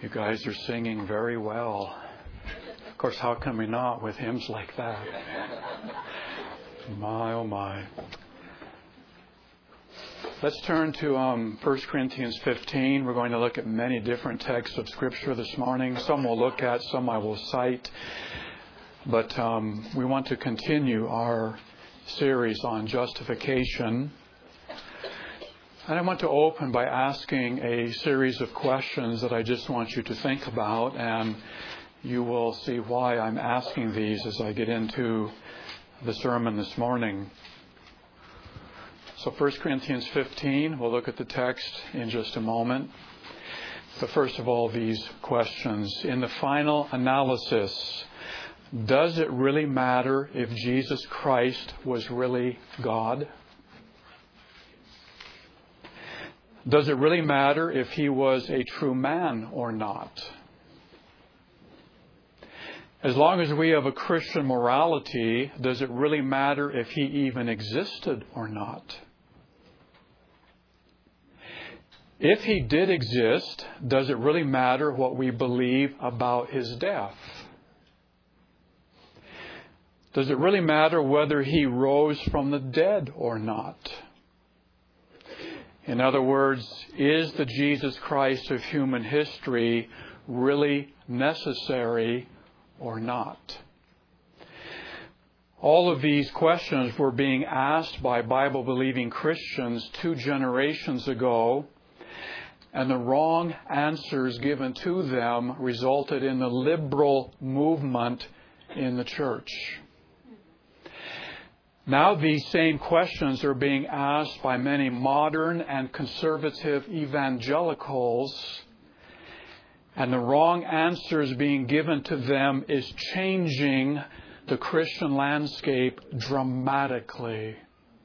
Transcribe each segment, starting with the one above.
You guys are singing very well. Of course, how can we not with hymns like that? My, oh my. Let's turn to 1 Corinthians 15. We're going to look at many different texts of Scripture this morning. Some we'll look at, some I will cite. But we want to continue our series on justification. And I want to open by asking a series of questions that I just want you to think about, and you will see why I'm asking these as I get into the sermon this morning. So 1 Corinthians 15, we'll look at the text in just a moment. But first of all, these questions. In the final analysis, does it really matter if Jesus Christ was really God? Does it really matter if he was a true man or not? As long as we have a Christian morality, does it really matter if he even existed or not? If he did exist, does it really matter what we believe about his death? Does it really matter whether he rose from the dead or not? In other words, is the Jesus Christ of human history really necessary or not? All of these questions were being asked by Bible-believing Christians 2 generations ago, and the wrong answers given to them resulted in the liberal movement in the church. Now these same questions are being asked by many modern and conservative evangelicals, and the wrong answers being given to them is changing the Christian landscape dramatically.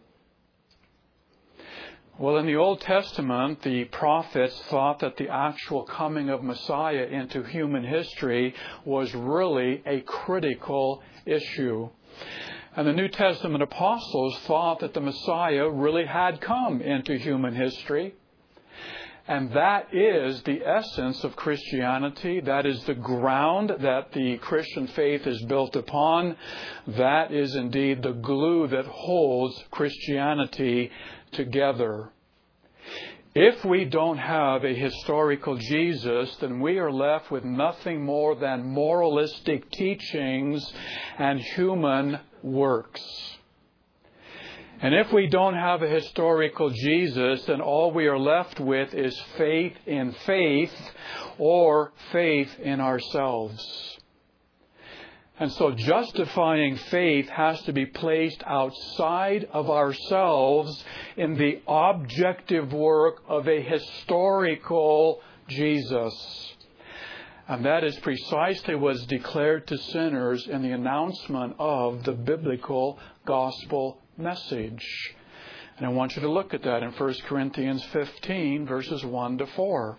Well, in the Old Testament, the prophets thought that the actual coming of Messiah into human history was really a critical issue. And the New Testament apostles thought that the Messiah really had come into human history. And that is the essence of Christianity. That is the ground that the Christian faith is built upon. That is indeed the glue that holds Christianity together. If we don't have a historical Jesus, then we are left with nothing more than moralistic teachings and human works. And if we don't have a historical Jesus, then all we are left with is faith in faith or faith in ourselves. And so justifying faith has to be placed outside of ourselves in the objective work of a historical Jesus. And that is precisely what is declared to sinners in the announcement of the biblical gospel message. And I want you to look at that in 1 Corinthians 15, verses 1 to 4.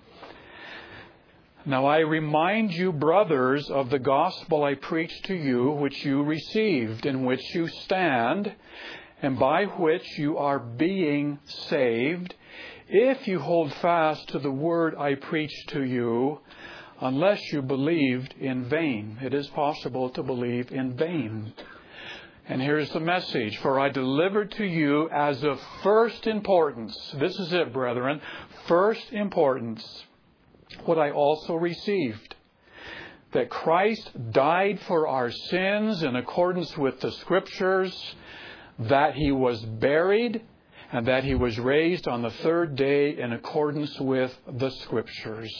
Now I remind you, brothers, of the gospel I preached to you, which you received, in which you stand, and by which you are being saved, if you hold fast to the word I preached to you, unless you believed in vain. It is possible to believe in vain. And here's the message. For I delivered to you as of first importance. This is it, brethren. First importance. What I also received. That Christ died for our sins in accordance with the Scriptures. That He was buried. And that He was raised on the third day in accordance with the Scriptures.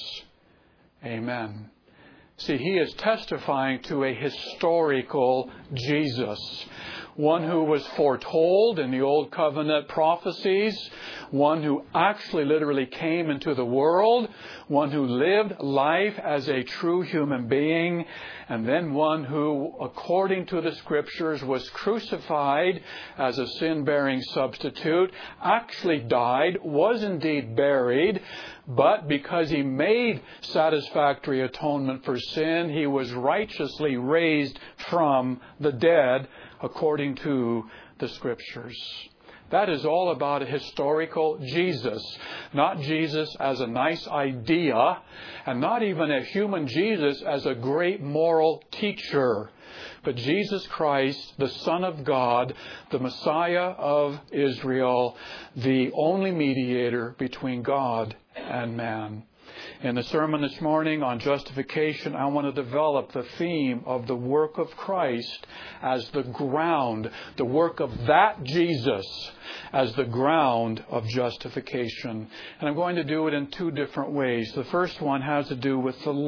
Amen. See, he is testifying to a historical Jesus. One who was foretold in the Old Covenant prophecies. One who actually literally came into the world. One who lived life as a true human being. And then one who, according to the Scriptures, was crucified as a sin-bearing substitute. Actually died, was indeed buried. But because he made satisfactory atonement for sin, he was righteously raised from the dead according to the Scriptures. That is all about a historical Jesus. Not Jesus as a nice idea, and not even a human Jesus as a great moral teacher. But Jesus Christ, the Son of God, the Messiah of Israel, the only mediator between God and man. In the sermon this morning on justification, I want to develop the theme of the work of Christ as the ground, the work of that Jesus as the ground of justification. And I'm going to do it in two different ways. The first one has to do with the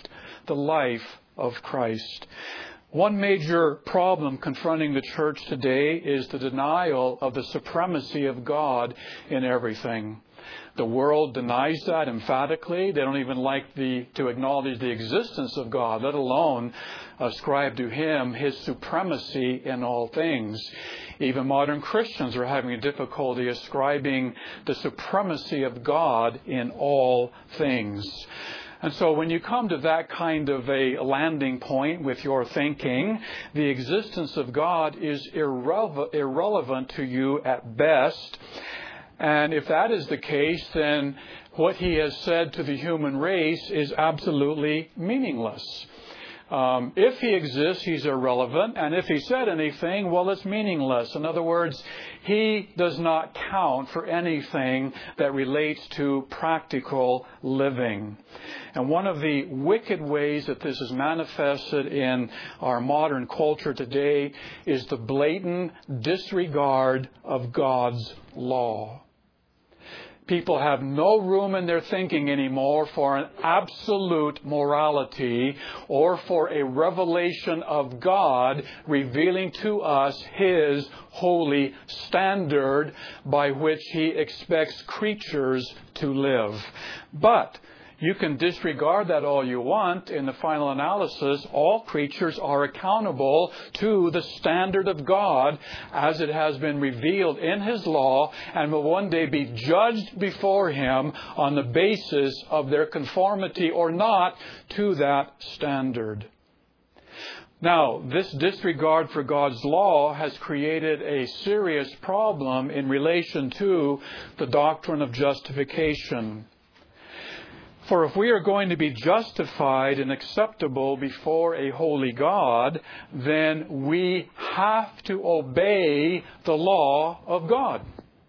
life of Christ. One major problem confronting the church today is the denial of the supremacy of God in everything. The world denies that emphatically. They don't even like to acknowledge the existence of God, let alone ascribe to Him His supremacy in all things. Even modern Christians are having a difficulty ascribing the supremacy of God in all things. And so when you come to that kind of a landing point with your thinking, the existence of God is irrelevant to you at best. And if that is the case, then what He has said to the human race is absolutely meaningless. If He exists, He's irrelevant. And if He said anything, well, it's meaningless. In other words, He does not count for anything that relates to practical living. And one of the wicked ways that this is manifested in our modern culture today is the blatant disregard of God's law. People have no room in their thinking anymore for an absolute morality or for a revelation of God revealing to us His holy standard by which He expects creatures to live. But you can disregard that all you want. In the final analysis, all creatures are accountable to the standard of God as it has been revealed in His law and will one day be judged before Him on the basis of their conformity or not to that standard. Now, this disregard for God's law has created a serious problem in relation to the doctrine of justification. For if we are going to be justified and acceptable before a holy God, then we have to obey the law of God.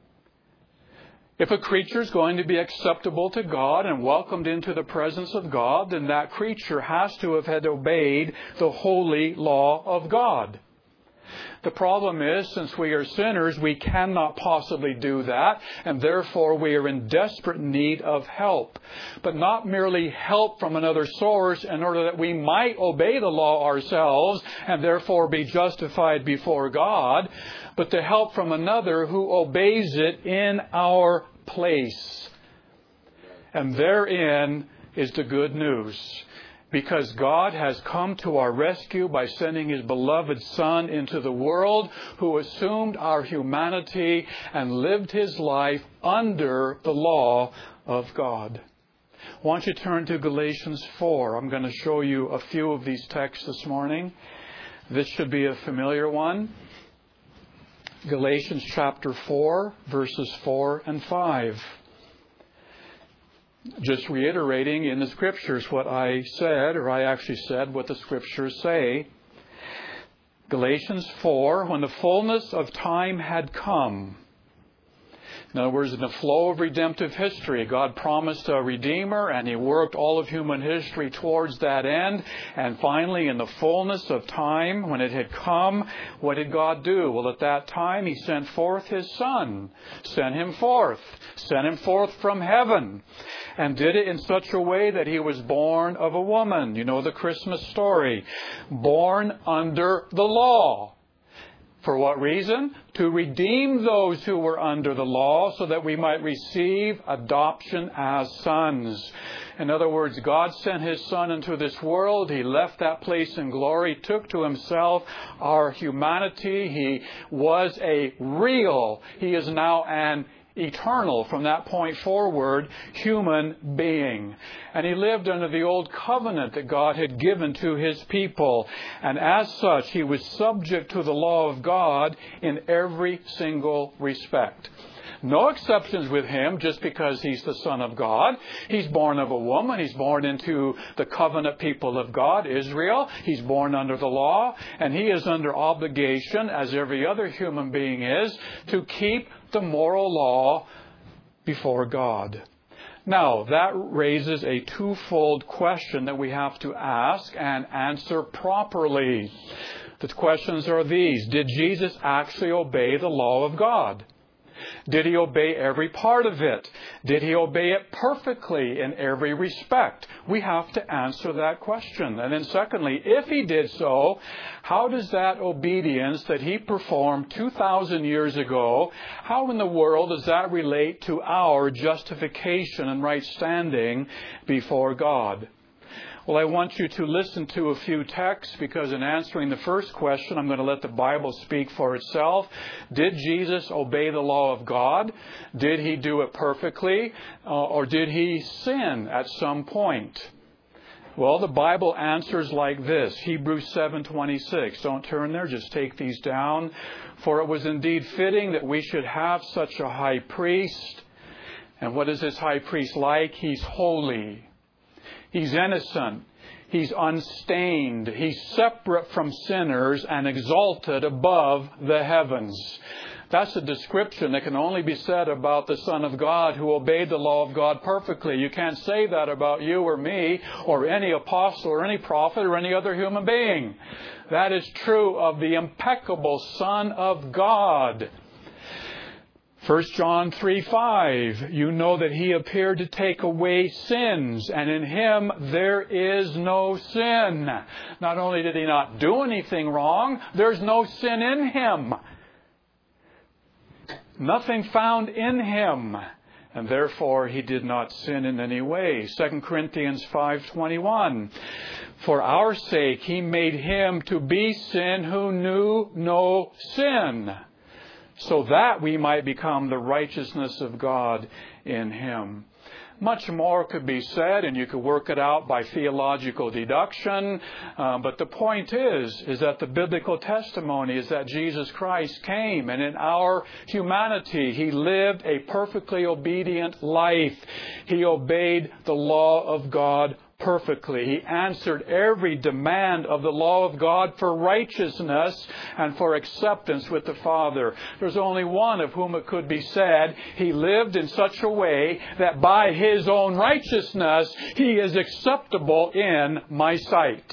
If a creature is going to be acceptable to God and welcomed into the presence of God, then that creature has to have had obeyed the holy law of God. The problem is, since we are sinners, we cannot possibly do that, and therefore we are in desperate need of help. But not merely help from another source in order that we might obey the law ourselves and therefore be justified before God, but the help from another who obeys it in our place. And therein is the good news. Because God has come to our rescue by sending His beloved Son into the world, who assumed our humanity and lived His life under the law of God. Why don't you turn to Galatians 4? I'm going to show you a few of these texts this morning. This should be a familiar one. Galatians chapter 4, verses 4 and 5. Just reiterating in the Scriptures what I said, or I actually said what the Scriptures say. Galatians 4, when the fullness of time had come. In other words, in the flow of redemptive history, God promised a Redeemer, and He worked all of human history towards that end. And finally, in the fullness of time, when it had come, what did God do? Well, at that time, He sent forth His Son. Sent Him forth from heaven. And did it in such a way that He was born of a woman. You know the Christmas story. Born under the law. For what reason? To redeem those who were under the law so that we might receive adoption as sons. In other words, God sent His Son into this world. He left that place in glory, took to Himself our humanity. He is now an eternal, from that point forward, human being. And he lived under the old covenant that God had given to his people. And as such, he was subject to the law of God in every single respect. No exceptions with him just because he's the Son of God. He's born of a woman. He's born into the covenant people of God, Israel. He's born under the law. And he is under obligation, as every other human being is, to keep the moral law before God. Now, that raises a twofold question that we have to ask and answer properly. The questions are these. Did Jesus actually obey the law of God? Did he obey every part of it? Did he obey it perfectly in every respect? We have to answer that question. And then secondly, if he did so, how does that obedience that he performed 2,000 years ago, how in the world does that relate to our justification and right standing before God? Well, I want you to listen to a few texts because in answering the first question, I'm going to let the Bible speak for itself. Did Jesus obey the law of God? Did he do it perfectly? Or did he sin at some point? Well, the Bible answers like this. Hebrews 7:26. Don't turn there, just take these down. For it was indeed fitting that we should have such a high priest. And what is this high priest like? He's holy. He's innocent. He's unstained. He's separate from sinners and exalted above the heavens. That's a description that can only be said about the Son of God who obeyed the law of God perfectly. You can't say that about you or me or any apostle or any prophet or any other human being. That is true of the impeccable Son of God. 1 John 3:5, you know that he appeared to take away sins, and in him there is no sin. Not only did he not do anything wrong, there's no sin in him. Nothing found in him. And therefore he did not sin in any way. 2 Corinthians 5:21, for our sake he made him to be sin who knew no sin, so that we might become the righteousness of God in him. Much more could be said, and you could work it out by theological deduction. But the point is that the biblical testimony is that Jesus Christ came, and in our humanity, he lived a perfectly obedient life. He obeyed the law of God perfectly. He answered every demand of the law of God for righteousness and for acceptance with the Father. There's only one of whom it could be said, he lived in such a way that by his own righteousness, he is acceptable in my sight.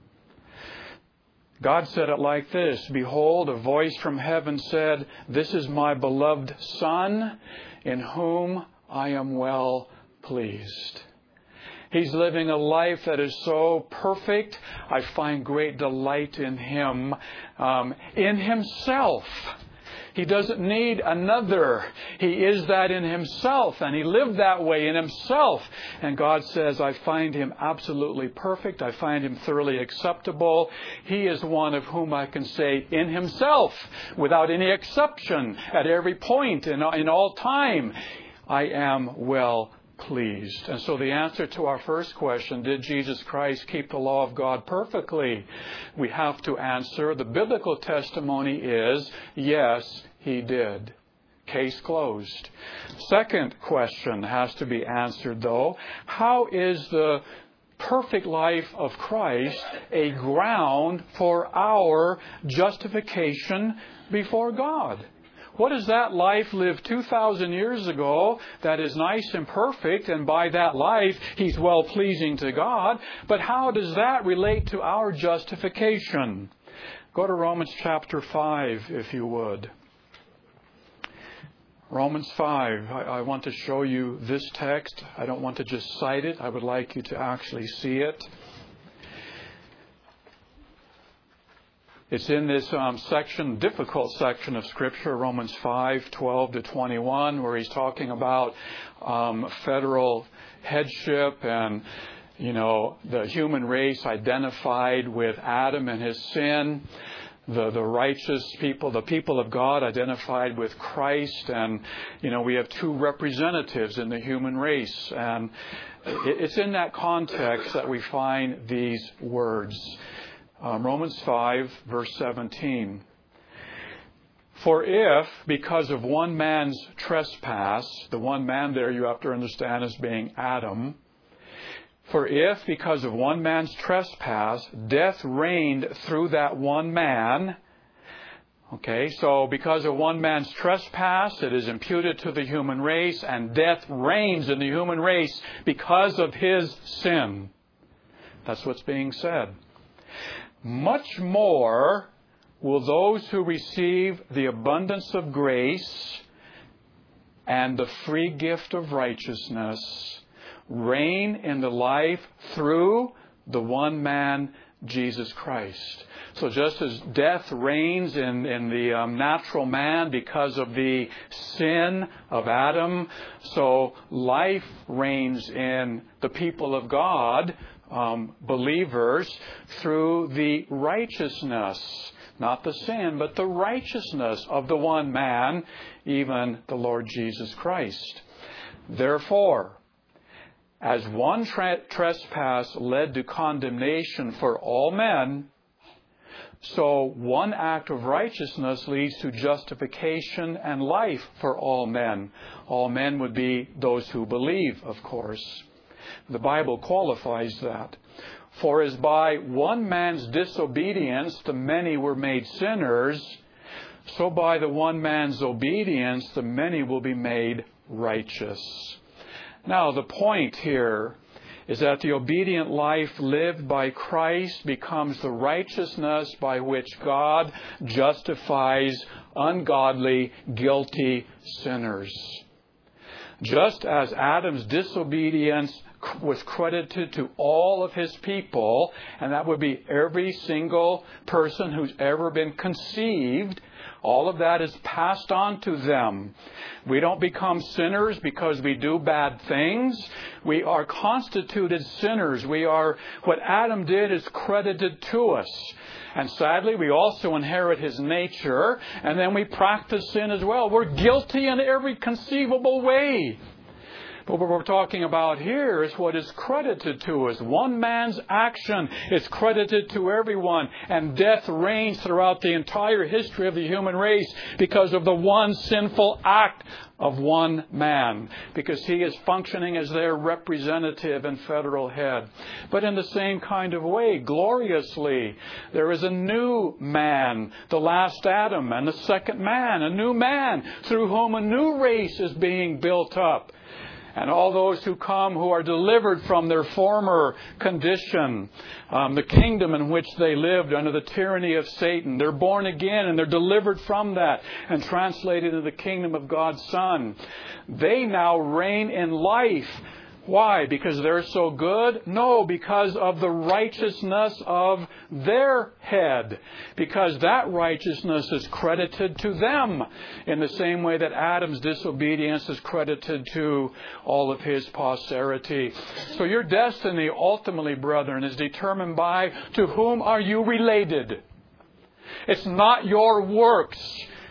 God said it like this, behold, a voice from heaven said, this is my beloved Son, in whom I am well pleased. He's living a life that is so perfect. I find great delight in him, in himself. He doesn't need another. He is that in himself, and he lived that way in himself. And God says, I find him absolutely perfect. I find him thoroughly acceptable. He is one of whom I can say in himself, without any exception, at every point, in all time, I am well pleased. And so the answer to our first question, did Jesus Christ keep the law of God perfectly? We have to answer, the biblical testimony is, yes, he did. Case closed. Second question has to be answered, though. How is the perfect life of Christ a ground for our justification before God? What is that life lived 2,000 years ago that is nice and perfect, and by that life he's well-pleasing to God? But how does that relate to our justification? Go to Romans chapter 5, if you would. Romans 5. I want to show you this text. I don't want to just cite it. I would like you to actually see it. It's in this difficult section of Scripture, Romans 5:12 to 21, where he's talking about federal headship and, the human race identified with Adam and his sin. the righteous people, the people of God identified with Christ. And, we have two representatives in the human race. And it's in that context that we find these words. Romans 5, verse 17. For if, because of one man's trespass, the one man there you have to understand as being Adam, for if, because of one man's trespass, death reigned through that one man. Okay, so because of one man's trespass, it is imputed to the human race, and death reigns in the human race because of his sin. That's what's being said. Much more will those who receive the abundance of grace and the free gift of righteousness reign in the life through the one man, Jesus Christ. So just as death reigns in the natural man because of the sin of Adam, so life reigns in the people of God, believers, through the righteousness, not the sin, but the righteousness of the one man, even the Lord Jesus Christ. Therefore, as one trespass led to condemnation for all men, so one act of righteousness leads to justification and life for all men. All men would be those who believe, of course. The Bible qualifies that. For as by one man's disobedience the many were made sinners, so by the one man's obedience the many will be made righteous. Now, the point here is that the obedient life lived by Christ becomes the righteousness by which God justifies ungodly, guilty sinners. Just as Adam's disobedience was credited to all of his people, and that would be every single person who's ever been conceived, all of that is passed on to them. We don't become sinners because we do bad things. We are constituted sinners. What Adam did is credited to us. And sadly, we also inherit his nature, and then we practice sin as well. We're guilty in every conceivable way. But what we're talking about here is what is credited to us. One man's action is credited to everyone, and death reigns throughout the entire history of the human race because of the one sinful act of one man, because he is functioning as their representative and federal head. But in the same kind of way, gloriously, there is a new man, the last Adam, and the second man, a new man, through whom a new race is being built up. And all those who come who are delivered from their former condition, the kingdom in which they lived under the tyranny of Satan, they're born again and they're delivered from that and translated into the kingdom of God's Son. They now reign in life. Why? Because they're so good? No, because of the righteousness of their head. Because that righteousness is credited to them in the same way that Adam's disobedience is credited to all of his posterity. So your destiny, ultimately, brethren, is determined by to whom are you related. It's not your works.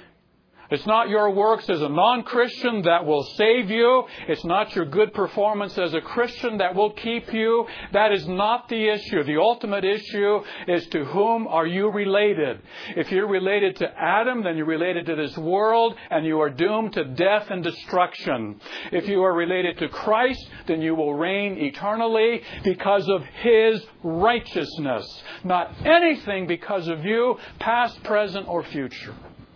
It's not your works as a non-Christian that will save you. It's not your good performance as a Christian that will keep you. That is not the issue. The ultimate issue is to whom are you related. If you're related to Adam, then you're related to this world, and you are doomed to death and destruction. If you are related to Christ, then you will reign eternally because of His righteousness. Not anything because of you, past, present, or future.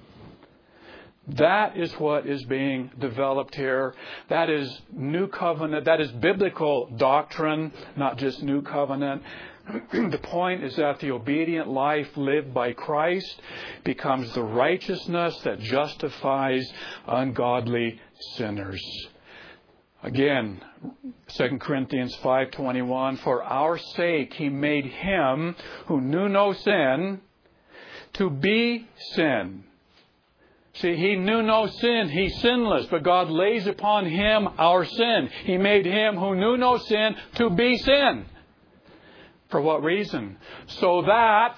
That is what is being developed here. That is New Covenant. That is biblical doctrine, not just New Covenant. The point is that the obedient life lived by Christ becomes the righteousness that justifies ungodly sinners. Again, 2 Corinthians 5:21, for our sake He made Him who knew no sin to be sin. See, He knew no sin. He's sinless, but God lays upon Him our sin. He made Him who knew no sin to be sin. For what reason? So that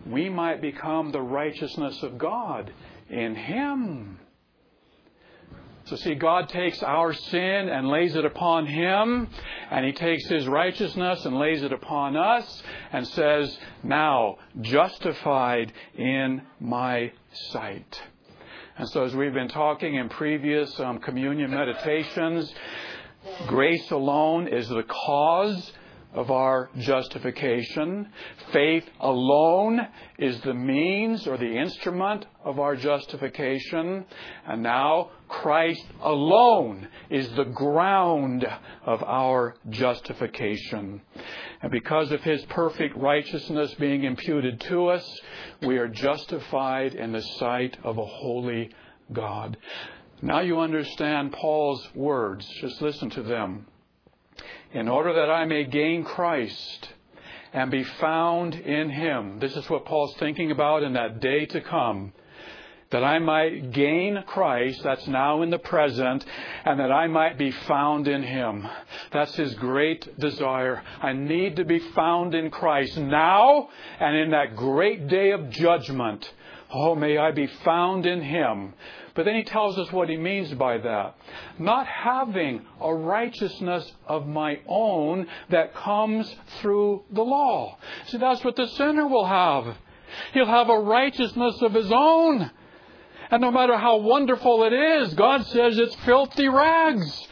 we might become the righteousness of God in Him. So see, God takes our sin and lays it upon Him, and He takes His righteousness and lays it upon us, and says, now, justified in my sight. And so as we've been talking in previous communion meditations, grace alone is the cause of our justification. Faith alone is the means or the instrument of our justification. And now Christ alone is the ground of our justification. And because of His perfect righteousness being imputed to us, we are justified in the sight of a holy God. Now you understand Paul's words. Just listen to them. In order that I may gain Christ and be found in Him. This is what Paul's thinking about in that day to come. That I might gain Christ, that's now in the present, and that I might be found in Him. That's his great desire. I need to be found in Christ now and in that great day of judgment. Oh, may I be found in Him. But then he tells us what he means by that. Not having a righteousness of my own that comes through the law. See, that's what the sinner will have. He'll have a righteousness of his own. And no matter how wonderful it is, God says it's filthy rags.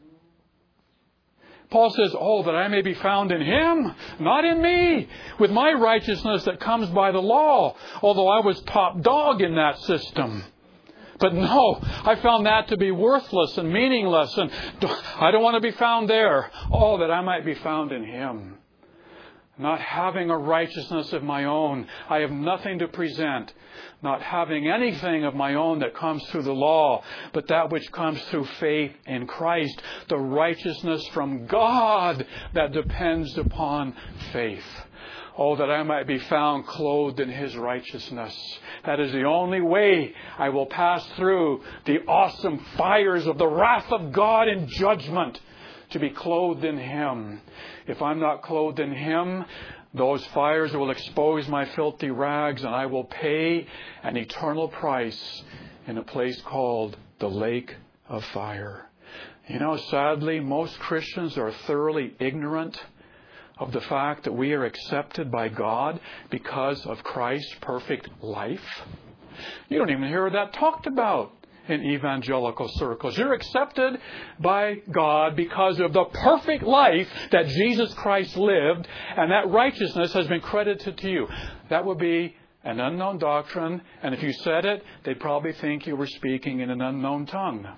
Paul says, oh, that I may be found in Him, not in me, with my righteousness that comes by the law, although I was top dog in that system. But no, I found that to be worthless and meaningless, and I don't want to be found there. Oh, that I might be found in Him. Not having a righteousness of my own, I have nothing to present. Not having anything of my own that comes through the law, but that which comes through faith in Christ, the righteousness from God that depends upon faith. Oh, that I might be found clothed in His righteousness. That is the only way I will pass through the awesome fires of the wrath of God in judgment, to be clothed in Him. If I'm not clothed in Him, those fires will expose my filthy rags, and I will pay an eternal price in a place called the lake of fire. You know, sadly, most Christians are thoroughly ignorant of the fact that we are accepted by God because of Christ's perfect life. You don't even hear that talked about in evangelical circles. You're accepted by God because of the perfect life that Jesus Christ lived, and that righteousness has been credited to you. That would be an unknown doctrine, and if you said it, they'd probably think you were speaking in an unknown tongue.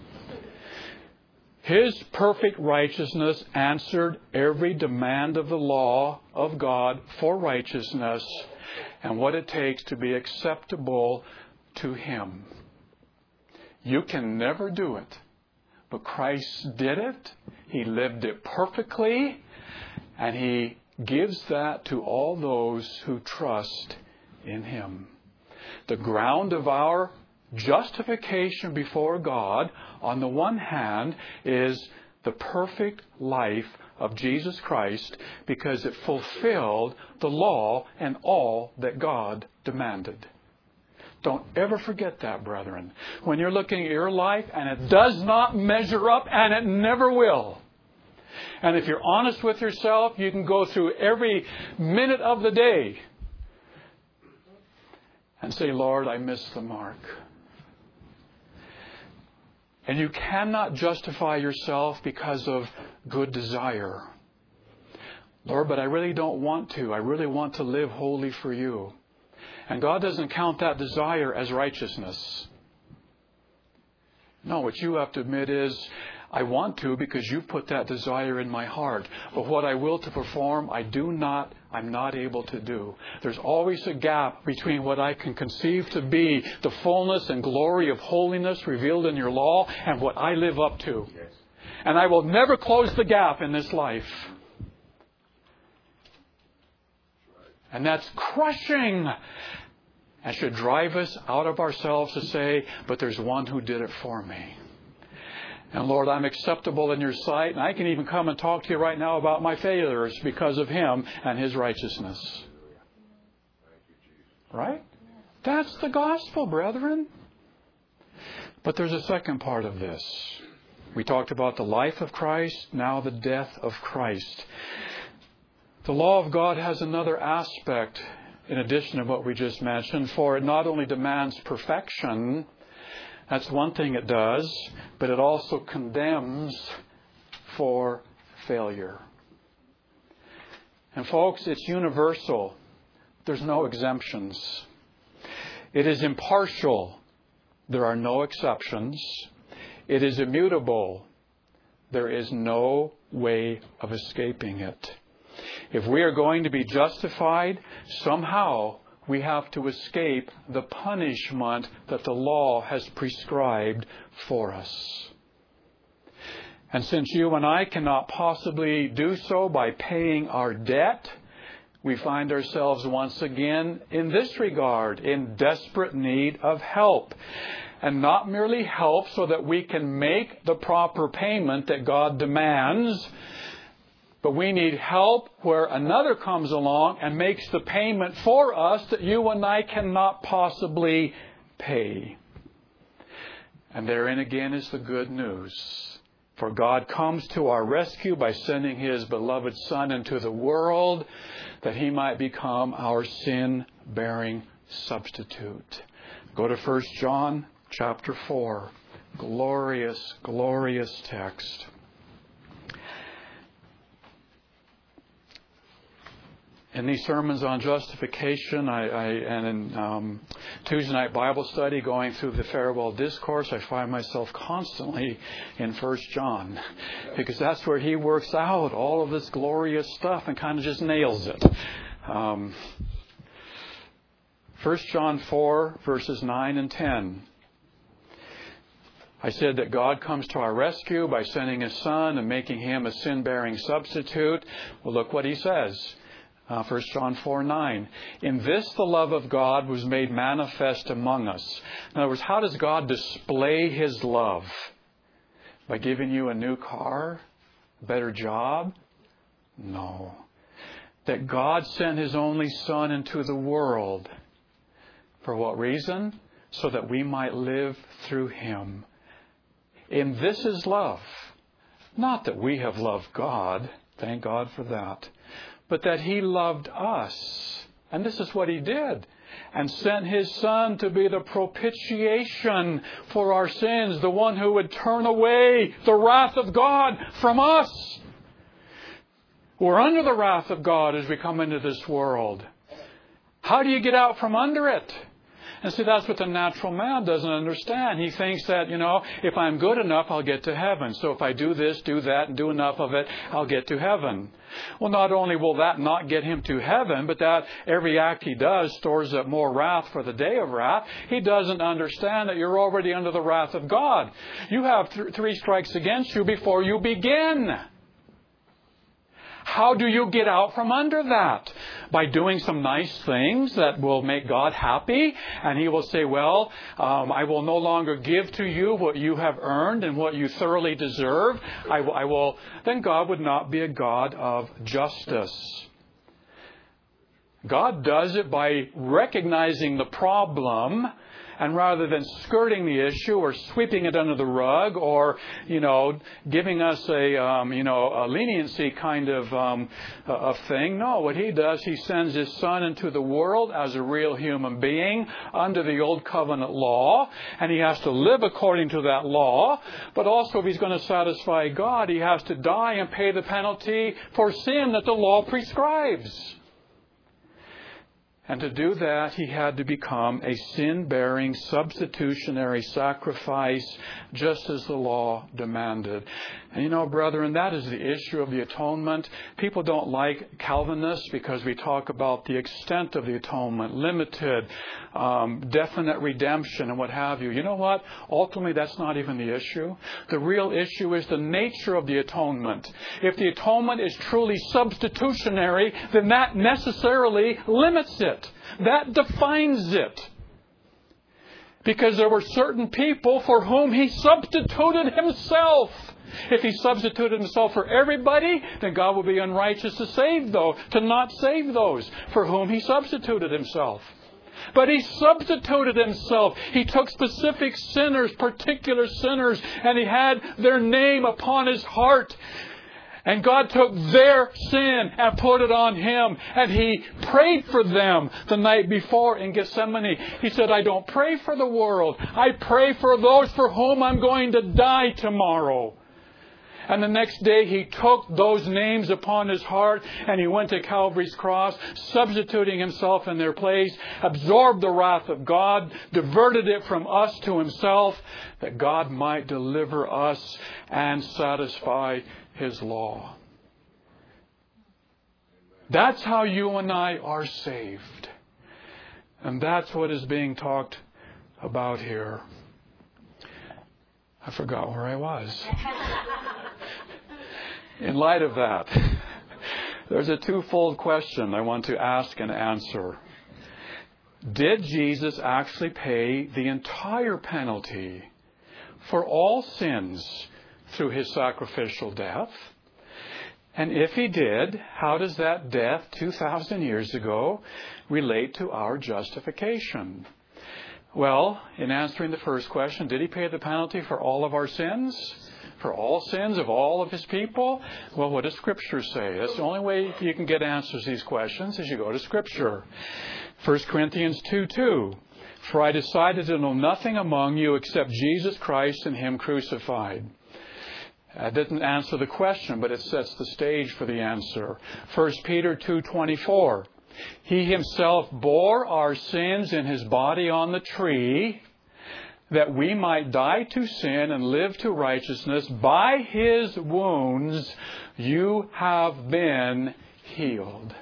His perfect righteousness answered every demand of the law of God for righteousness and what it takes to be acceptable to Him. You can never do it, but Christ did it. He lived it perfectly, and He gives that to all those who trust in Him. The ground of our justification before God, on the one hand, is the perfect life of Jesus Christ, because it fulfilled the law and all that God demanded. Don't ever forget that, brethren. When you're looking at your life and it does not measure up, and it never will. And if you're honest with yourself, you can go through every minute of the day and say, Lord, I missed the mark. And you cannot justify yourself because of good desire. Lord, but I really don't want to. I really want to live holy for you. And God doesn't count that desire as righteousness. No, what you have to admit is, I want to because you put that desire in my heart. But what I will to perform, I'm not able to do. There's always a gap between what I can conceive to be the fullness and glory of holiness revealed in your law and what I live up to. Yes. And I will never close the gap in this life. And that's crushing. And should drive us out of ourselves to say, but there's one who did it for me. And Lord, I'm acceptable in your sight. And I can even come and talk to you right now about my failures because of Him and His righteousness. Right? That's the gospel, brethren. But there's a second part of this. We talked about the life of Christ, now the death of Christ. The law of God has another aspect in addition to what we just mentioned, for it not only demands perfection, that's one thing it does, but it also condemns for failure. And folks, it's universal. There's no exemptions. It is impartial. There are no exceptions. It is immutable. There is no way of escaping it. If we are going to be justified, somehow we have to escape the punishment that the law has prescribed for us. And since you and I cannot possibly do so by paying our debt, we find ourselves once again in this regard in desperate need of help. And not merely help so that we can make the proper payment that God demands, but we need help where another comes along and makes the payment for us that you and I cannot possibly pay. And therein again is the good news. For God comes to our rescue by sending His beloved Son into the world that He might become our sin-bearing substitute. Go to 1 John chapter 4. Glorious, glorious text. In these sermons on justification, and in Tuesday night Bible study, going through the farewell discourse, I find myself constantly in 1 John, because that's where he works out all of this glorious stuff and kind of just nails it. 1 John 4, verses 9 and 10. I said that God comes to our rescue by sending His Son and making Him a sin-bearing substitute. Well, look what he says. 1 John 4:9. In this the love of God was made manifest among us. In other words, how does God display His love? By giving you a new car? A better job? No. That God sent His only Son into the world. For what reason? So that we might live through Him. In this is love. Not that we have loved God. Thank God for that. But that He loved us. And this is what He did. And sent His Son to be the propitiation for our sins. The one who would turn away the wrath of God from us. We're under the wrath of God as we come into this world. How do you get out from under it? And see, that's what the natural man doesn't understand. He thinks that, if I'm good enough, I'll get to heaven. So if I do this, do that, and do enough of it, I'll get to heaven. Well, not only will that not get him to heaven, but that every act he does stores up more wrath for the day of wrath. He doesn't understand that you're already under the wrath of God. You have 3 strikes against you before you begin. How do you get out from under that? By doing some nice things that will make God happy. And He will say, well, I will no longer give to you what you have earned and what you thoroughly deserve. I will. Then God would not be a God of justice. God does it by recognizing the problem. And rather than skirting the issue or sweeping it under the rug or, giving us a leniency kind of thing. No, what He does, He sends His Son into the world as a real human being under the old covenant law. And He has to live according to that law. But also, if He's going to satisfy God, He has to die and pay the penalty for sin that the law prescribes. And to do that, He had to become a sin-bearing, substitutionary sacrifice, just as the law demanded. And brethren, that is the issue of the atonement. People don't like Calvinists because we talk about the extent of the atonement, limited, definite redemption, and what have you. You know what? Ultimately, that's not even the issue. The real issue is the nature of the atonement. If the atonement is truly substitutionary, then that necessarily limits it. That defines it. Because there were certain people for whom He substituted Himself. If He substituted Himself for everybody, then God would be unrighteous to not save those for whom He substituted Himself. But He substituted Himself. He took specific sinners, particular sinners, and He had their name upon His heart. And God took their sin and put it on Him. And He prayed for them the night before in Gethsemane. He said, I don't pray for the world. I pray for those for whom I'm going to die tomorrow. And the next day He took those names upon His heart and He went to Calvary's cross, substituting Himself in their place, absorbed the wrath of God, diverted it from us to Himself, that God might deliver us and satisfy His law. That's how you and I are saved. And that's what is being talked about here. I forgot where I was. In light of that, there's a twofold question I want to ask and answer. Did Jesus actually pay the entire penalty for all sins through His sacrificial death? And if He did, how does that death 2,000 years ago relate to our justification? Well, in answering the first question, did He pay the penalty for all of our sins? For all sins of all of His people? Well, what does Scripture say? That's the only way you can get answers to these questions is you go to Scripture. 1 Corinthians 2:2. For I decided to know nothing among you except Jesus Christ and Him crucified. That didn't answer the question, but it sets the stage for the answer. 1 Peter 2:24. He Himself bore our sins in His body on the tree, that we might die to sin and live to righteousness. By His wounds you have been healed.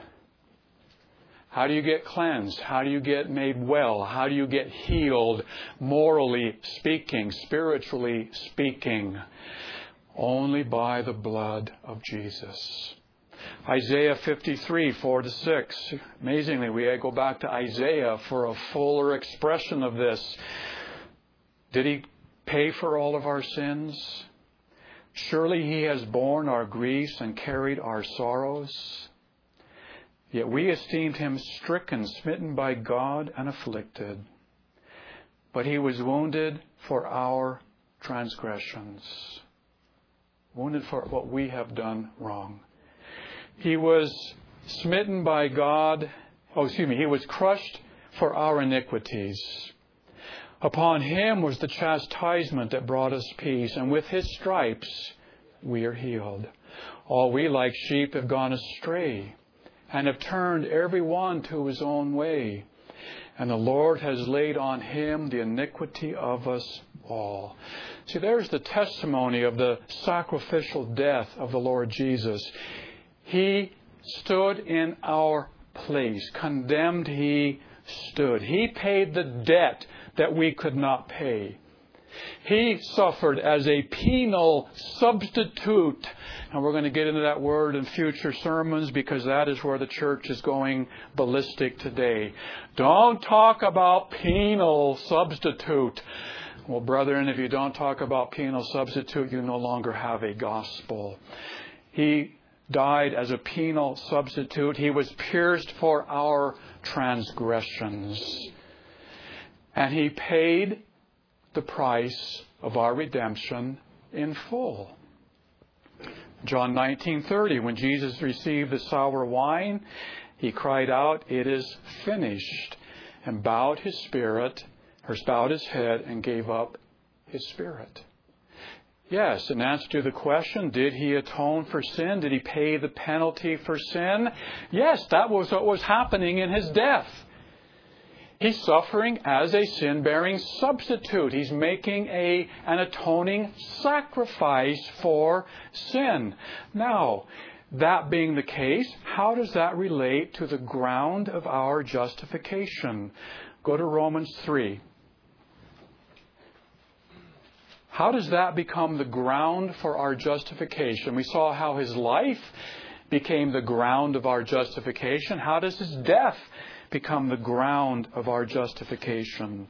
How do you get cleansed? How do you get made well? How do you get healed, morally speaking, spiritually speaking? Only by the blood of Jesus. Isaiah 53, 4-6. Amazingly, we go back to Isaiah for a fuller expression of this. Did He pay for all of our sins? Surely He has borne our griefs and carried our sorrows. Yet we esteemed Him stricken, smitten by God, and afflicted. But He was wounded for our transgressions. Wounded for what we have done wrong. He was smitten by God. He was crushed for our iniquities. Upon Him was the chastisement that brought us peace, and with His stripes we are healed. All we like sheep have gone astray, and have turned every one to his own way. And the Lord has laid on Him the iniquity of us all. See, there's the testimony of the sacrificial death of the Lord Jesus. He stood in our place. Condemned He stood. He paid the debt that we could not pay. He suffered as a penal substitute. And we're going to get into that word in future sermons because that is where the church is going ballistic today. Don't talk about penal substitute. Well, brethren, if you don't talk about penal substitute, you no longer have a gospel. He died as a penal substitute. He was pierced for our transgressions. And He paid the price of our redemption in full. John 19:30, when Jesus received the sour wine, He cried out, "It is finished," and bowed His head and gave up His spirit. Yes, in answer to the question, did He atone for sin? Did He pay the penalty for sin? Yes, that was what was happening in His death. He's suffering as a sin-bearing substitute. He's making an atoning sacrifice for sin. Now, that being the case, how does that relate to the ground of our justification? Go to Romans 3. How does that become the ground for our justification? We saw how His life became the ground of our justification. How does His death become the ground of our justification?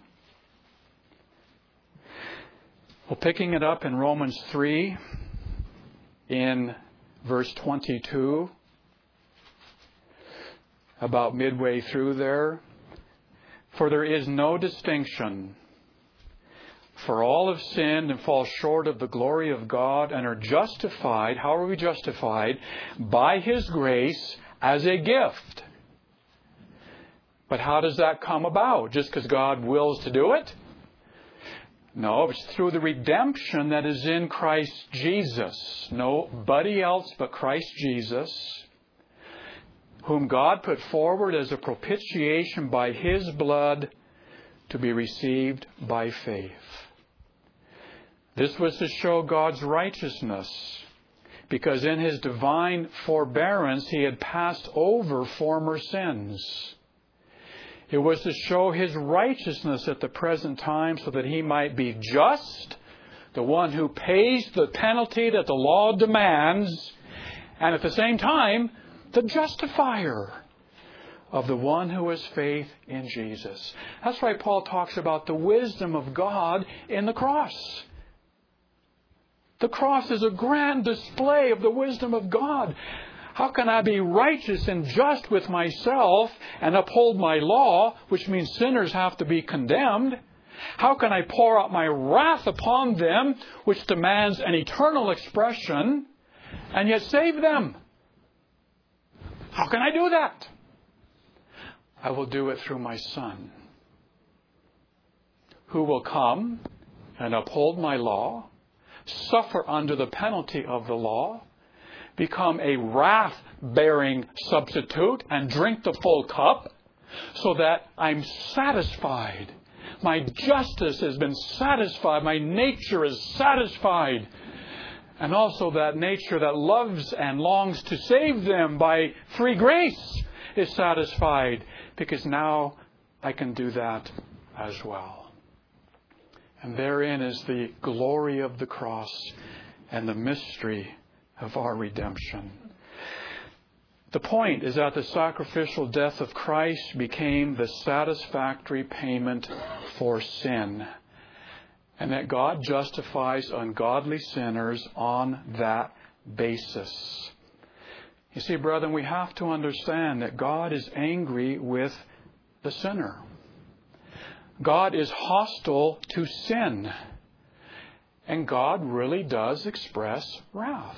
Well, picking it up in Romans 3, in verse 22, about midway through there, For there is no distinction. For all have sinned and fall short of the glory of God and are justified. How are we justified? By His grace as a gift. But how does that come about? Just because God wills to do it? No, it's through the redemption that is in Christ Jesus. Nobody else but Christ Jesus, whom God put forward as a propitiation by His blood to be received by faith. This was to show God's righteousness, because in His divine forbearance He had passed over former sins. It was to show His righteousness at the present time so that He might be just, the one who pays the penalty that the law demands, and at the same time, the justifier of the one who has faith in Jesus. That's why Paul talks about the wisdom of God in the cross. The cross is a grand display of the wisdom of God. How can I be righteous and just with myself and uphold my law, which means sinners have to be condemned? How can I pour out my wrath upon them, which demands an eternal expression, and yet save them? How can I do that? I will do it through my Son, who will come and uphold my law, suffer under the penalty of the law, become a wrath-bearing substitute and drink the full cup so that I'm satisfied. My justice has been satisfied. My nature is satisfied. And also that nature that loves and longs to save them by free grace is satisfied, because now I can do that as well. And therein is the glory of the cross and the mystery of our redemption. The point is that the sacrificial death of Christ became the satisfactory payment for sin, and that God justifies ungodly sinners on that basis. You see, brethren, we have to understand that God is angry with the sinner. God is hostile to sin. And God really does express wrath.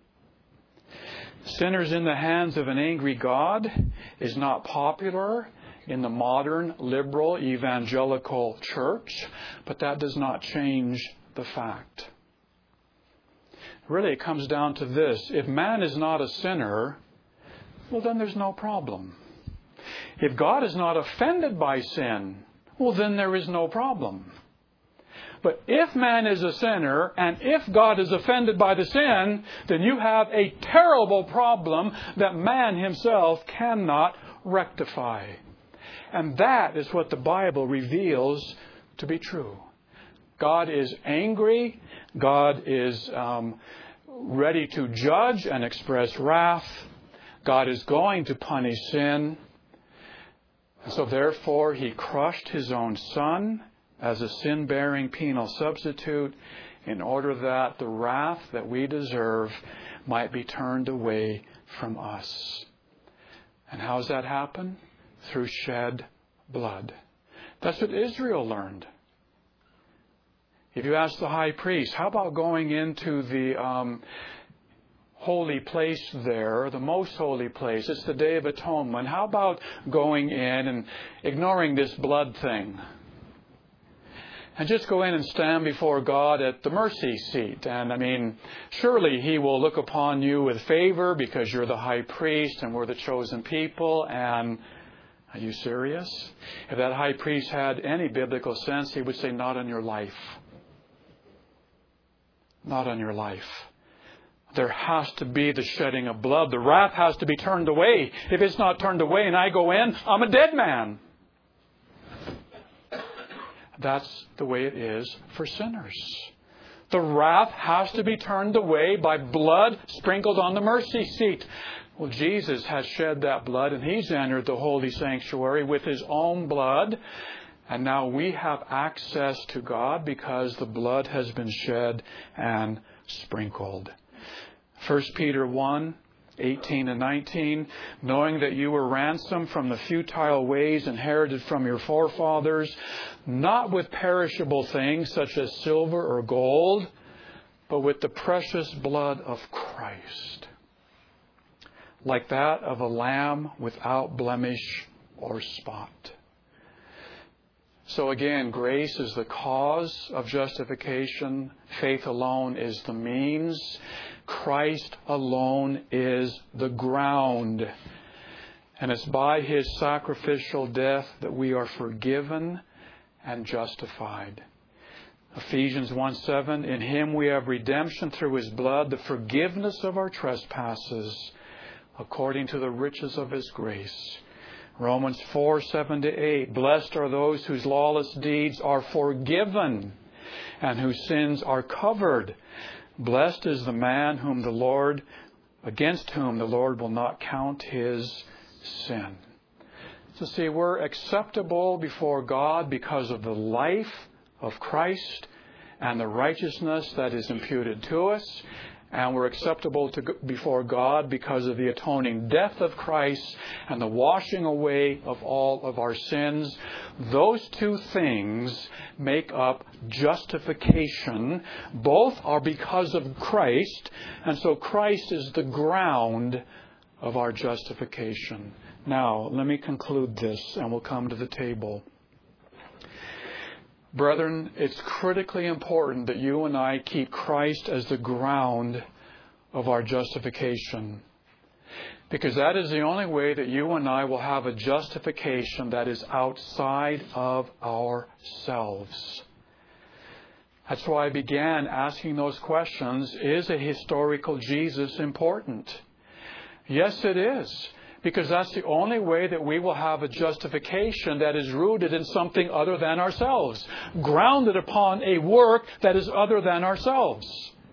Sinners in the hands of an angry God is not popular in the modern liberal evangelical church, but that does not change the fact. Really, it comes down to this. If man is not a sinner, well, then there's no problem. If God is not offended by sin, well, then there is no problem. But if man is a sinner, and if God is offended by the sin, then you have a terrible problem that man himself cannot rectify. And that is what the Bible reveals to be true. God is angry. God is ready to judge and express wrath. God is going to punish sin. So therefore, He crushed His own Son as a sin-bearing penal substitute in order that the wrath that we deserve might be turned away from us. And how does that happen? Through shed blood. That's what Israel learned. If you ask the high priest, how about going into the holy place there, the most holy place? It's the Day of Atonement. How about going in and ignoring this blood thing? And just go in and stand before God at the mercy seat. And surely He will look upon you with favor because you're the high priest and we're the chosen people. And are you serious? If that high priest had any biblical sense, he would say, not on your life. Not on your life. There has to be the shedding of blood. The wrath has to be turned away. If it's not turned away and I go in, I'm a dead man. That's the way it is for sinners. The wrath has to be turned away by blood sprinkled on the mercy seat. Well, Jesus has shed that blood and He's entered the holy sanctuary with His own blood. And now we have access to God because the blood has been shed and sprinkled. 1 Peter 1 18 and 19, knowing that you were ransomed from the futile ways inherited from your forefathers, not with perishable things such as silver or gold, but with the precious blood of Christ, like that of a lamb without blemish or spot. So again, grace is the cause of justification. Faith alone is the means. Christ alone is the ground. And it's by His sacrificial death that we are forgiven and justified. Ephesians 1:7, in Him we have redemption through His blood, the forgiveness of our trespasses, according to the riches of His grace. Romans 4:7-8, blessed are those whose lawless deeds are forgiven and whose sins are covered. Blessed is the man against whom the Lord will not count his sin. So see, we're acceptable before God because of the life of Christ and the righteousness that is imputed to us. And we're acceptable before God because of the atoning death of Christ and the washing away of all of our sins. Those two things make up justification. Both are because of Christ. And so Christ is the ground of our justification. Now, let me conclude this and we'll come to the table. Brethren, it's critically important that you and I keep Christ as the ground of our justification. Because that is the only way that you and I will have a justification that is outside of ourselves. That's why I began asking those questions. Is a historical Jesus important? Yes, it is. Because that's the only way that we will have a justification that is rooted in something other than ourselves. Grounded upon a work that is other than ourselves.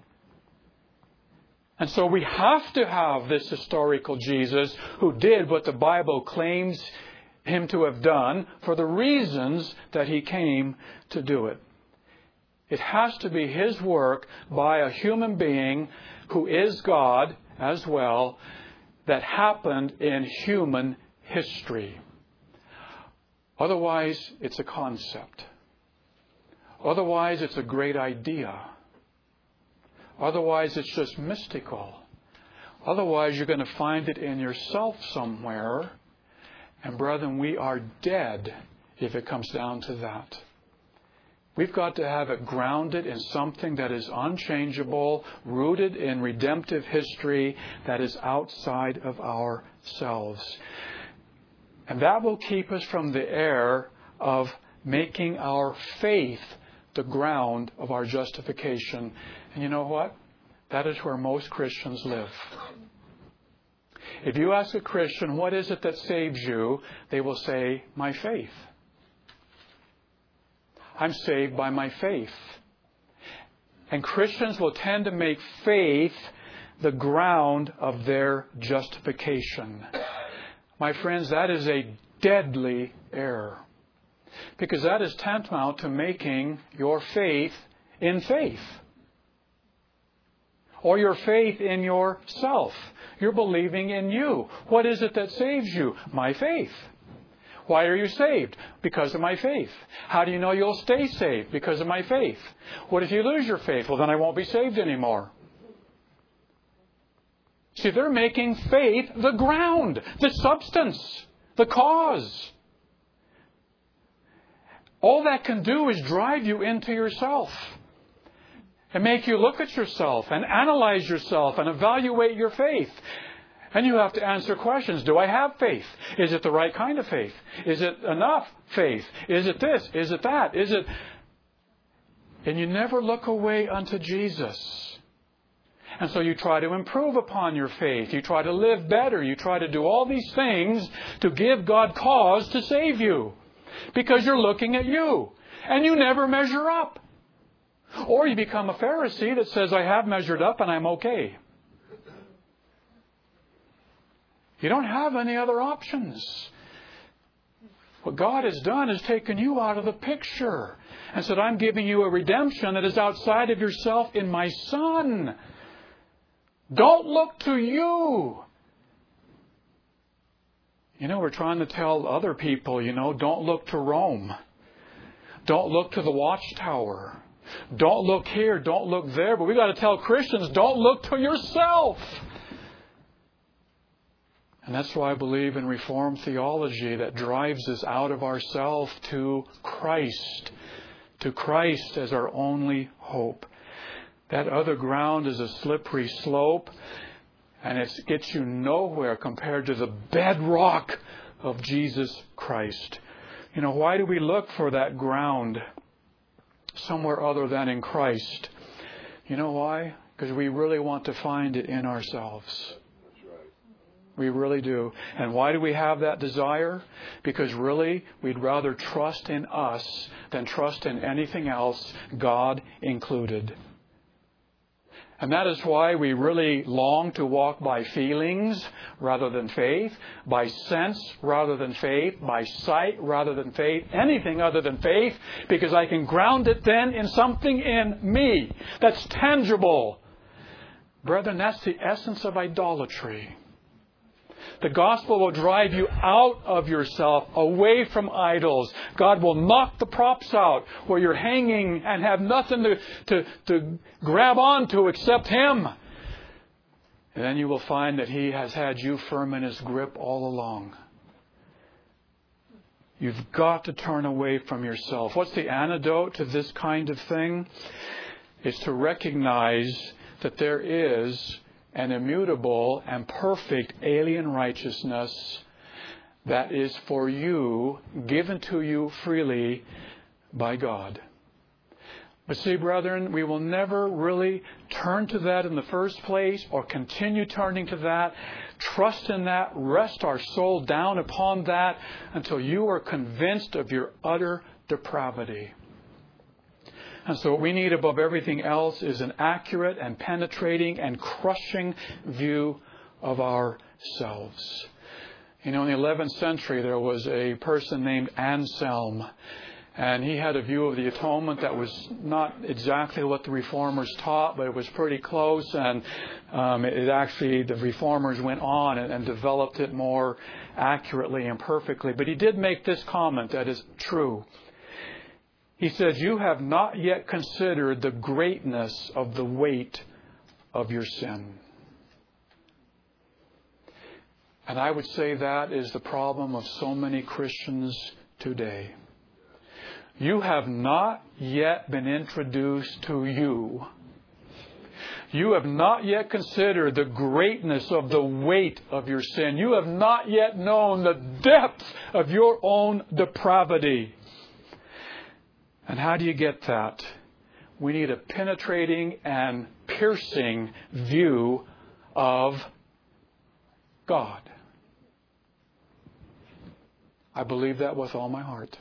And so we have to have this historical Jesus who did what the Bible claims Him to have done for the reasons that He came to do it. It has to be His work by a human being who is God as well, that happened in human history. Otherwise, it's a concept. Otherwise, it's a great idea. Otherwise, it's just mystical. Otherwise, you're going to find it in yourself somewhere. And brethren, we are dead if it comes down to that. We've got to have it grounded in something that is unchangeable, rooted in redemptive history that is outside of ourselves. And that will keep us from the error of making our faith the ground of our justification. And you know what? That is where most Christians live. If you ask a Christian, what is it that saves you? They will say, my faith. I'm saved by my faith. And Christians will tend to make faith the ground of their justification. My friends, that is a deadly error. Because that is tantamount to making your faith in faith. Or your faith in yourself. You're believing in you. What is it that saves you? My faith. Why are you saved? Because of my faith. How do you know you'll stay saved? Because of my faith. What if you lose your faith? Well, then I won't be saved anymore. See, they're making faith the ground, the substance, the cause. All that can do is drive you into yourself and make you look at yourself and analyze yourself and evaluate your faith. And you have to answer questions. Do I have faith? Is it the right kind of faith? Is it enough faith? Is it this? Is it that? Is it... And you never look away unto Jesus. And so you try to improve upon your faith. You try to live better. You try to do all these things to give God cause to save you. Because you're looking at you. And you never measure up. Or you become a Pharisee that says, I have measured up and I'm okay. You don't have any other options. What God has done is taken you out of the picture and said, I'm giving you a redemption that is outside of yourself in my Son. Don't look to you We're trying to tell other people, don't look to Rome. Don't look to the watchtower. Don't look here, don't look there. But we've got to tell Christians, don't look to yourself. And that's why I believe in Reformed theology that drives us out of ourselves to Christ as our only hope. That other ground is a slippery slope, and it gets you nowhere compared to the bedrock of Jesus Christ. Why do we look for that ground somewhere other than in Christ? You know why? Because we really want to find it in ourselves. That's right. We really do. And why do we have that desire? Because really, we'd rather trust in us than trust in anything else, God included. And that is why we really long to walk by feelings rather than faith, by sense rather than faith, by sight rather than faith, anything other than faith, because I can ground it then in something in me that's tangible. Brethren, that's the essence of idolatry. The gospel will drive you out of yourself, away from idols. God will knock the props out where you're hanging and have nothing to grab onto except Him. And then you will find that He has had you firm in His grip all along. You've got to turn away from yourself. What's the antidote to this kind of thing? It's to recognize that there is an immutable and perfect alien righteousness that is for you, given to you freely by God. But see, brethren, we will never really turn to that in the first place or continue turning to that, trust in that, rest our soul down upon that until you are convinced of your utter depravity. And so what we need above everything else is an accurate and penetrating and crushing view of ourselves. In the 11th century, there was a person named Anselm. And he had a view of the atonement that was not exactly what the Reformers taught, but it was pretty close. And the Reformers went on and developed it more accurately and perfectly. But he did make this comment that is true. He says, "You have not yet considered the greatness of the weight of your sin." And I would say that is the problem of so many Christians today. You have not yet been introduced to you. You have not yet considered the greatness of the weight of your sin. You have not yet known the depth of your own depravity. And how do you get that? We need a penetrating and piercing view of God. I believe that with all my heart.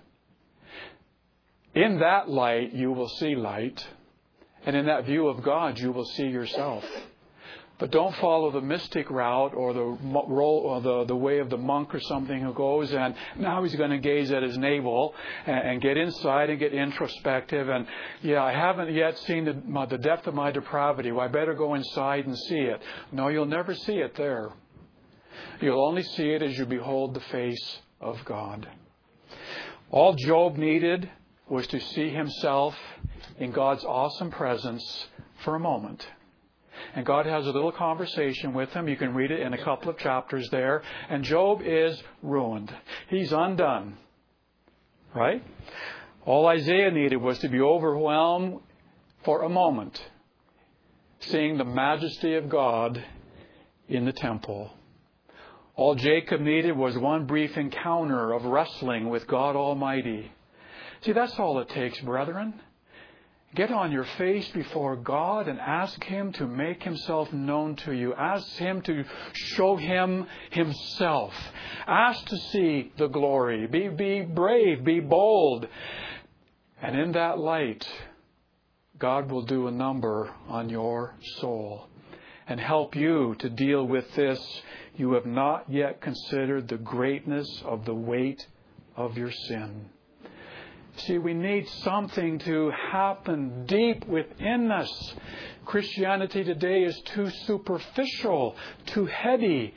In that light, you will see light. And in that view of God, you will see yourself. But don't follow the mystic route or the way of the monk or something who goes and now he's going to gaze at his navel and get inside and get introspective. And I haven't yet seen the depth of my depravity. Well, I better go inside and see it. No, you'll never see it there. You'll only see it as you behold the face of God. All Job needed was to see himself in God's awesome presence for a moment. And God has a little conversation with him. You can read it in a couple of chapters there. And Job is ruined. He's undone. Right? All Isaiah needed was to be overwhelmed for a moment, seeing the majesty of God in the temple. All Jacob needed was one brief encounter of wrestling with God Almighty. See, that's all it takes, brethren. Get on your face before God and ask Him to make Himself known to you. Ask Him to show Him Himself. Ask to see the glory. Be brave. Be bold. And in that light, God will do a number on your soul and help you to deal with this. You have not yet considered the greatness of the weight of your sin. See, we need something to happen deep within us. Christianity today is too superficial, too heady.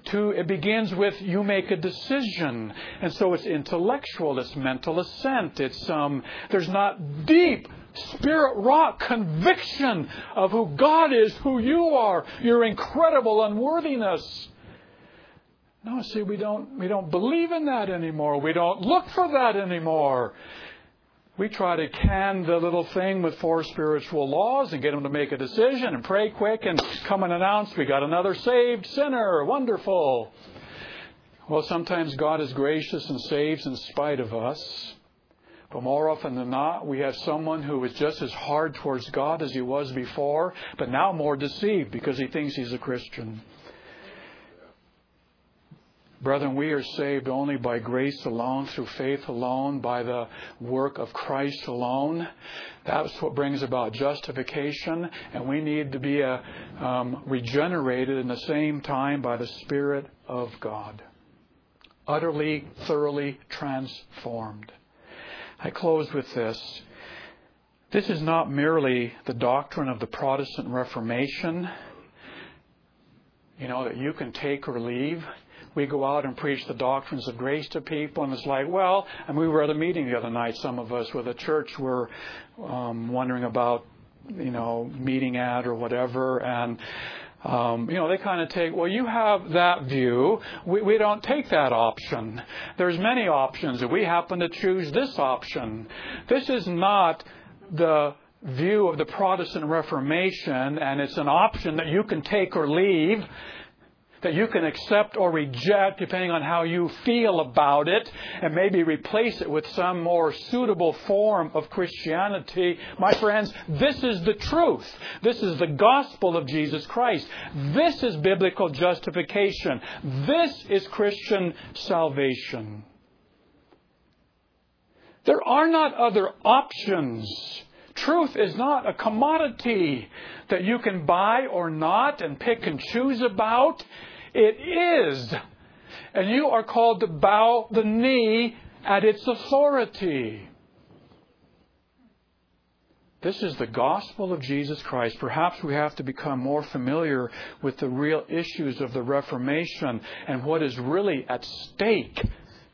It begins with you make a decision. And so it's intellectual, it's mental assent, there's not deep spirit rock conviction of who God is, who you are, your incredible unworthiness. No, see, we don't believe in that anymore. We don't look for that anymore. We try to can the little thing with 4 spiritual laws and get them to make a decision and pray quick and come and announce we got another saved sinner. Wonderful. Well, sometimes God is gracious and saves in spite of us. But more often than not, we have someone who is just as hard towards God as he was before, but now more deceived because he thinks he's a Christian. Brethren, we are saved only by grace alone, through faith alone, by the work of Christ alone. That's what brings about justification, and we need to be regenerated in the same time by the Spirit of God. Utterly, thoroughly transformed. I close with this. This is not merely the doctrine of the Protestant Reformation, that you can take or leave. We go out and preach the doctrines of grace to people, and it's like, we were at a meeting the other night, some of us, with a church we're wondering about, meeting at or whatever, and they kind of take, you have that view. We don't take that option. There's many options, and we happen to choose this option. This is not the view of the Protestant Reformation, and it's an option that you can take or leave, that you can accept or reject depending on how you feel about it, and maybe replace it with some more suitable form of Christianity. My friends, this is the truth. This is the gospel of Jesus Christ. This is biblical justification. This is Christian salvation. There are not other options. Truth is not a commodity that you can buy or not and pick and choose about. It is. And you are called to bow the knee at its authority. This is the gospel of Jesus Christ. Perhaps we have to become more familiar with the real issues of the Reformation and what is really at stake.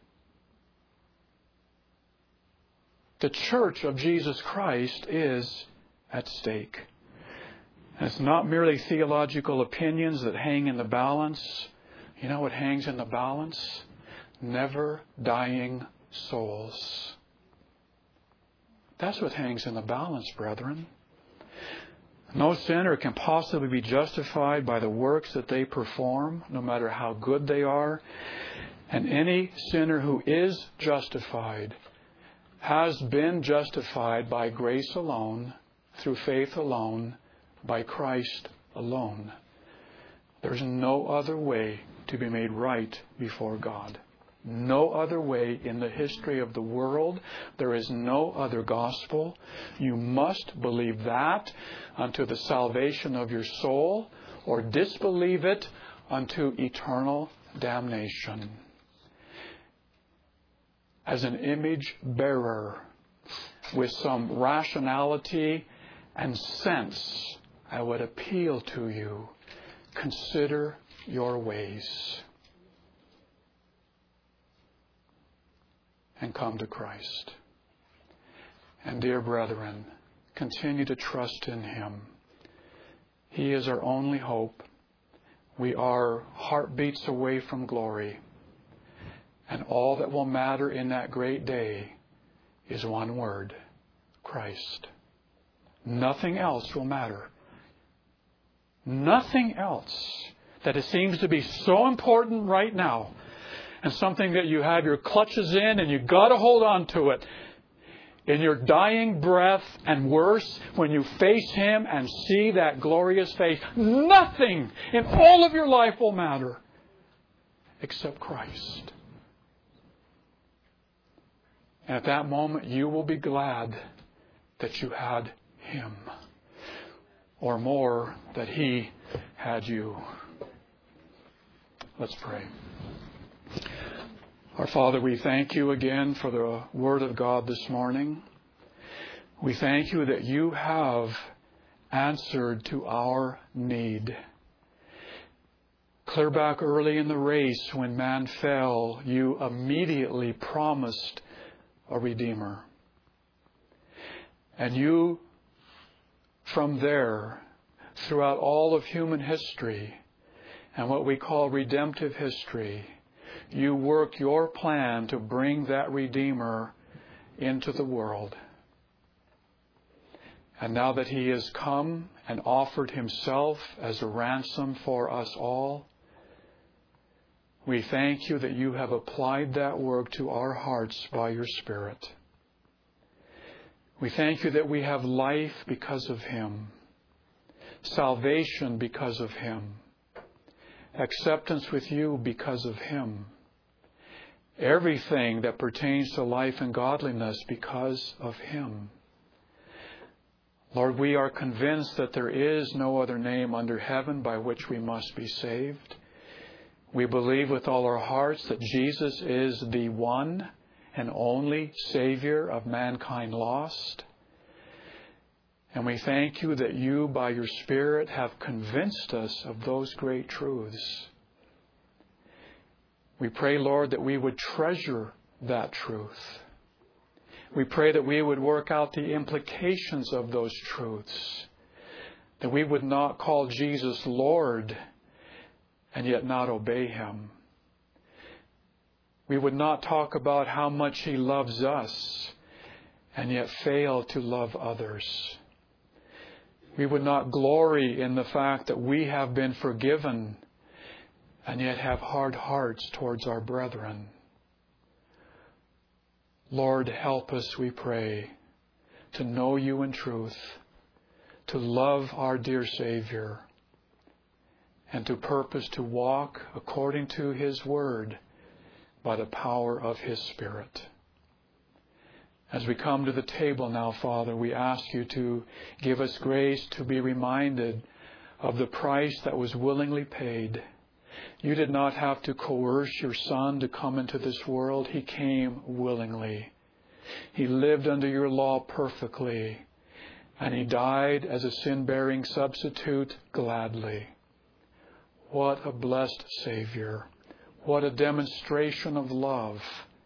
The Church of Jesus Christ is at stake. And it's not merely theological opinions that hang in the balance. You know what hangs in the balance? Never dying souls. That's what hangs in the balance, brethren. No sinner can possibly be justified by the works that they perform, no matter how good they are. And any sinner who is justified has been justified by grace alone, through faith alone, by Christ alone. There's no other way to be made right before God. No other way in the history of the world. There is no other gospel. You must believe that unto the salvation of your soul, or disbelieve it unto eternal damnation. As an image bearer with some rationality and sense, I would appeal to you, consider your ways and come to Christ. And dear brethren, continue to trust in Him. He is our only hope. We are heartbeats away from glory. And all that will matter in that great day is one word: Christ. Nothing else will matter. Nothing else. That it seems to be so important right now, and something that you have your clutches in and you've got to hold on to it. In your dying breath, and worse, when you face Him and see that glorious face, nothing in all of your life will matter except Christ. And at that moment, you will be glad that you had Him, or more, that He had you. Let's pray. Our Father, we thank You again for the Word of God this morning. We thank You that You have answered to our need. Clear back early in the race when man fell, you immediately promised a Redeemer. And you, from there, throughout all of human history and what we call redemptive history, you work your plan to bring that Redeemer into the world. And now that He has come and offered Himself as a ransom for us all, we thank You that You have applied that work to our hearts by Your Spirit. We thank You that we have life because of Him, salvation because of Him, acceptance with You because of Him, everything that pertains to life and godliness because of Him. Lord, we are convinced that there is no other name under heaven by which we must be saved. We believe with all our hearts that Jesus is the one and only Savior of mankind lost. And we thank You that You, by Your Spirit, have convinced us of those great truths. We pray, Lord, that we would treasure that truth. We pray that we would work out the implications of those truths, that we would not call Jesus Lord and yet not obey Him. We would not talk about how much He loves us and yet fail to love others. We would not glory in the fact that we have been forgiven and yet have hard hearts towards our brethren. Lord, help us, we pray, to know You in truth, to love our dear Savior, and to purpose to walk according to His Word by the power of His Spirit. As we come to the table now, Father, we ask You to give us grace to be reminded of the price that was willingly paid. You did not have to coerce Your Son to come into this world. He came willingly. He lived under Your law perfectly, and He died as a sin-bearing substitute gladly. What a blessed Savior. What a demonstration of love.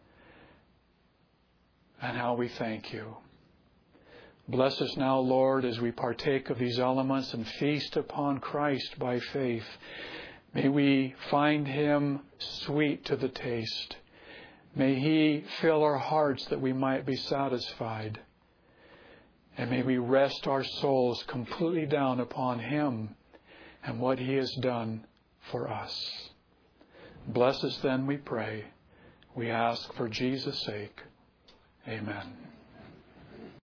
And how we thank You. Bless us now, Lord, as we partake of these elements and feast upon Christ by faith. May we find Him sweet to the taste. May He fill our hearts that we might be satisfied. And may we rest our souls completely down upon Him and what He has done for us. Bless us then, we pray. We ask for Jesus' sake. Amen.